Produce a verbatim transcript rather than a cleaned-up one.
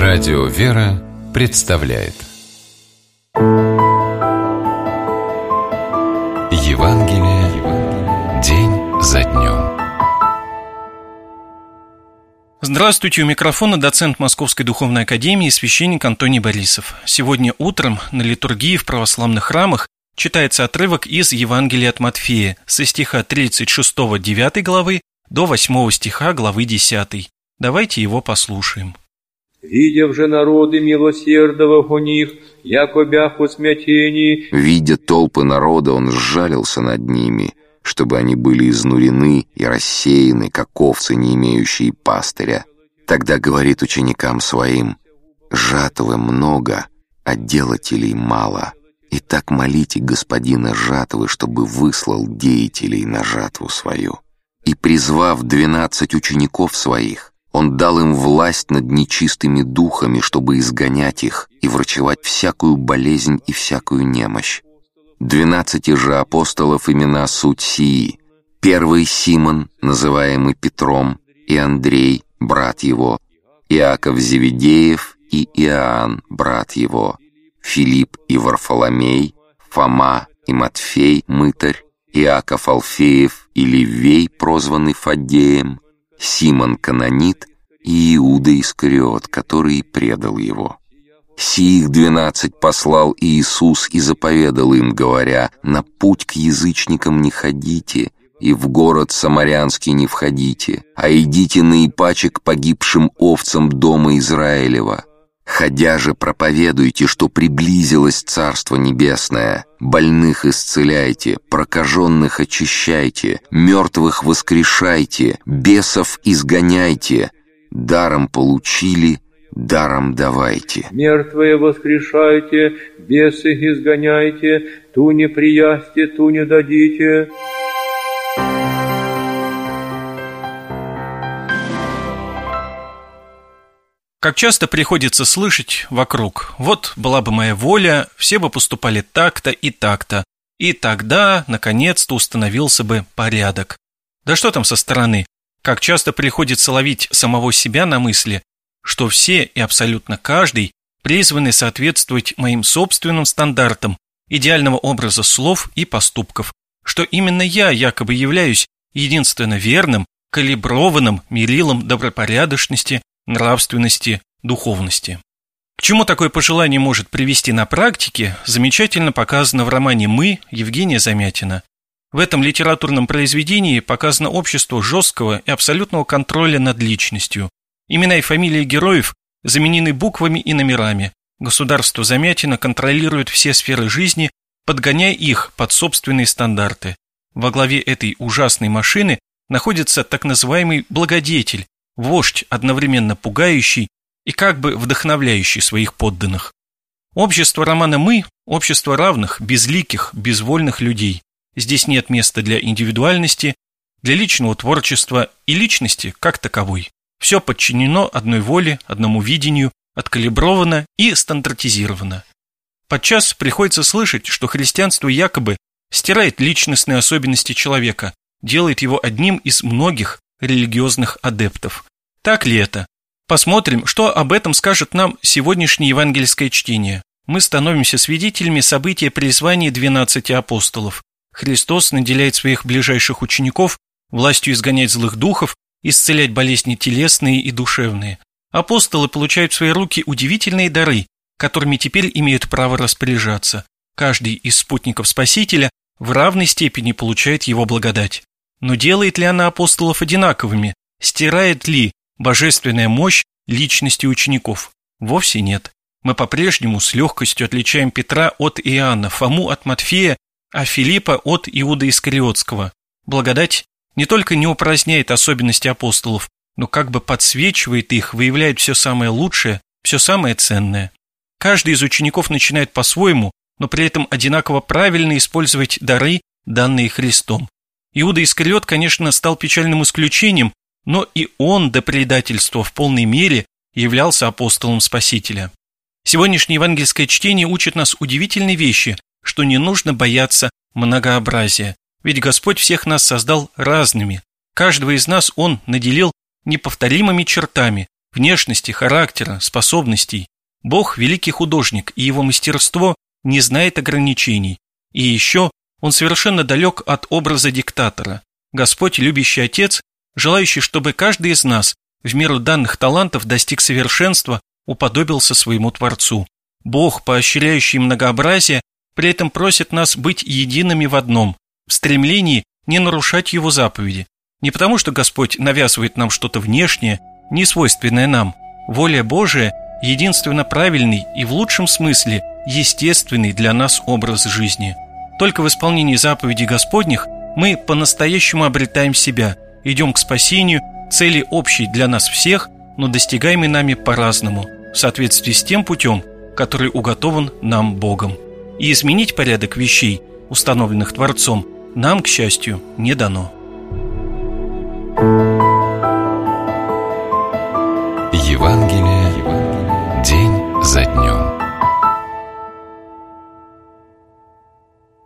Радио «Вера» представляет Евангелие день за днем. Здравствуйте, у микрофона доцент Московской Духовной Академии, священник Антоний Борисов. Сегодня утром на литургии в православных храмах читается отрывок из Евангелия от Матфея со стиха тридцать шестого девятой главы до восьмого стиха главы десятой. Давайте его послушаем. «Видев же народы милосердовых у них, яко бях в смятении». Видя толпы народа, он сжалился над ними, чтобы они были изнурены и рассеяны, как овцы, не имеющие пастыря. Тогда говорит ученикам своим: «Жатвы много, а делателей мало. Итак, молите Господина жатвы, чтобы выслал деятелей на жатву свою». И, призвав двенадцать учеников своих, он дал им власть над нечистыми духами, чтобы изгонять их и врачевать всякую болезнь и всякую немощь. Двенадцати же апостолов имена суть сии: первый Симон, называемый Петром, и Андрей, брат его, Иаков Зеведеев и Иоанн, брат его, Филипп и Варфоломей, Фома и Матфей, мытарь, Иаков Алфеев и Левей, прозванный Фаддеем, Симон Канонит и Иуда Искариот, который предал его. Сиих двенадцать послал Иисус и заповедал им, говоря: «На путь к язычникам не ходите, и в город самарянский не входите, а идите наипаче к погибшим овцам дома Израилева. Ходя же проповедуйте, что приблизилось Царство Небесное, больных исцеляйте, прокаженных очищайте, мертвых воскрешайте, бесов изгоняйте, даром получили, даром давайте». «Мертвые воскрешайте, бесы изгоняйте, ту не приясьте, ту не дадите». Как часто приходится слышать вокруг: вот была бы моя воля, все бы поступали так-то и так-то, и тогда, наконец-то, установился бы порядок. Да что там со стороны? Как часто приходится ловить самого себя на мысли, что все и абсолютно каждый призваны соответствовать моим собственным стандартам идеального образа слов и поступков, что именно я якобы являюсь единственно верным, калиброванным мерилом добропорядочности, нравственности, духовности. К чему такое пожелание может привести на практике, замечательно показано в романе «Мы» Евгения Замятина. В этом литературном произведении показано общество жесткого и абсолютного контроля над личностью. Имена и фамилии героев заменены буквами и номерами. Государство Замятина контролирует все сферы жизни, подгоняя их под собственные стандарты. Во главе этой ужасной машины находится так называемый благодетель, вождь, одновременно пугающий и как бы вдохновляющий своих подданных. Общество романа «Мы» – общество равных, безликих, безвольных людей. Здесь нет места для индивидуальности, для личного творчества и личности как таковой. Все подчинено одной воле, одному видению, откалибровано и стандартизировано. Подчас приходится слышать, что христианство якобы стирает личностные особенности человека, делает его одним из многих религиозных адептов. Так ли это? Посмотрим, что об этом скажет нам сегодняшнее евангельское чтение. Мы становимся свидетелями события призвания двенадцати апостолов. Христос наделяет своих ближайших учеников властью изгонять злых духов, исцелять болезни телесные и душевные. Апостолы получают в свои руки удивительные дары, которыми теперь имеют право распоряжаться. Каждый из спутников Спасителя в равной степени получает его благодать. Но делает ли она апостолов одинаковыми? Стирает ли божественная мощь личности учеников? Вовсе нет. Мы по-прежнему с легкостью отличаем Петра от Иоанна, Фому от Матфея, а Филиппа от Иуда Искариотского. Благодать не только не упраздняет особенности апостолов, но как бы подсвечивает их, выявляет все самое лучшее, все самое ценное. Каждый из учеников начинает по-своему, но при этом одинаково правильно использовать дары, данные Христом. Иуда Искариот, конечно, стал печальным исключением, но и он до предательства в полной мере являлся апостолом Спасителя. Сегодняшнее евангельское чтение учит нас удивительной вещи, что не нужно бояться многообразия, ведь Господь всех нас создал разными. Каждого из нас Он наделил неповторимыми чертами, внешности, характера, способностей. Бог – великий художник, и его мастерство не знает ограничений. И еще он совершенно далек от образа диктатора. Господь – любящий Отец, желающий, чтобы каждый из нас в меру данных талантов достиг совершенства, уподобился своему Творцу. Бог, поощряющий многообразие, при этом просит нас быть едиными в одном, в стремлении не нарушать Его заповеди. Не потому, что Господь навязывает нам что-то внешнее, не свойственное нам. Воля Божия – единственно правильный и в лучшем смысле естественный для нас образ жизни. Только в исполнении заповедей Господних мы по-настоящему обретаем себя, идем к спасению, цели общей для нас всех, но достигаемой нами по-разному, в соответствии с тем путем, который уготован нам Богом. И изменить порядок вещей, установленных Творцом, нам, к счастью, не дано. Евангелие